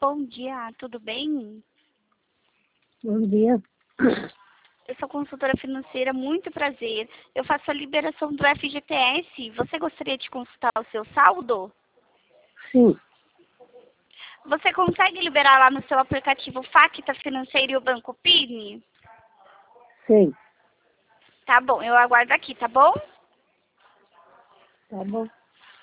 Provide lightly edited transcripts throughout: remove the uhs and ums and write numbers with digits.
Bom dia, tudo bem? Bom dia. Eu sou consultora financeira, muito prazer. Eu faço a liberação do FGTS. Você gostaria de consultar o seu saldo? Sim, Você consegue liberar lá no seu aplicativo Facta Financeira e o Banco PIN? sei. Tá bom, eu aguardo aqui, tá bom? Tá bom.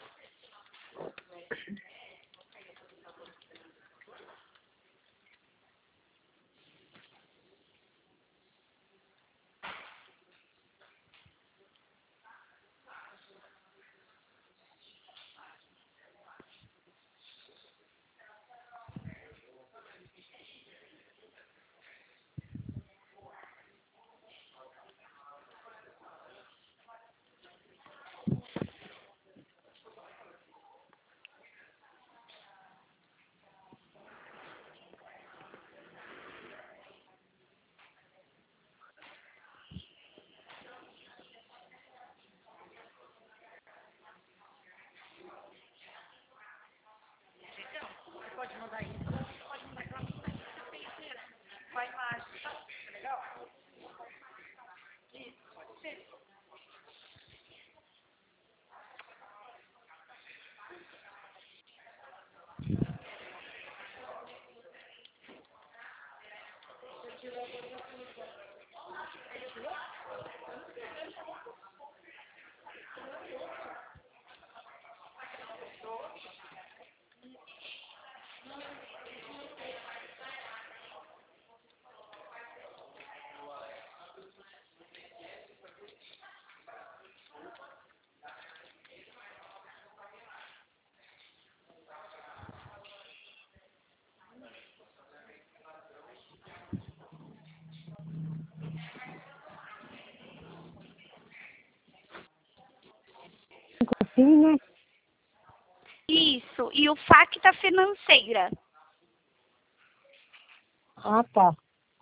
Sim, né? Isso, e o Facta Financeira. Ah, tá.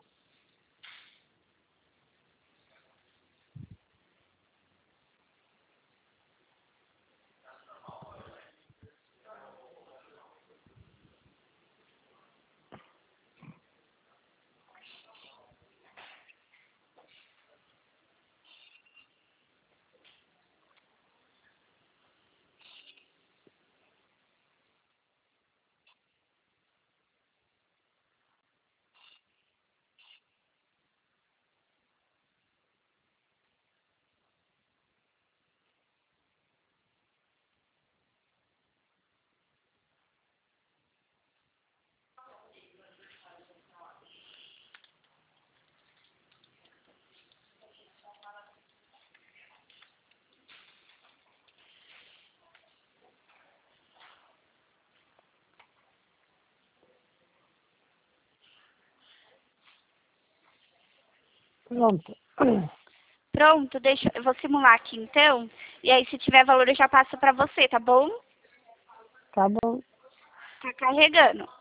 Pronto. Pronto, eu vou simular aqui então. E aí, se tiver valor, eu já passo pra você, tá bom? Tá bom. Tá carregando.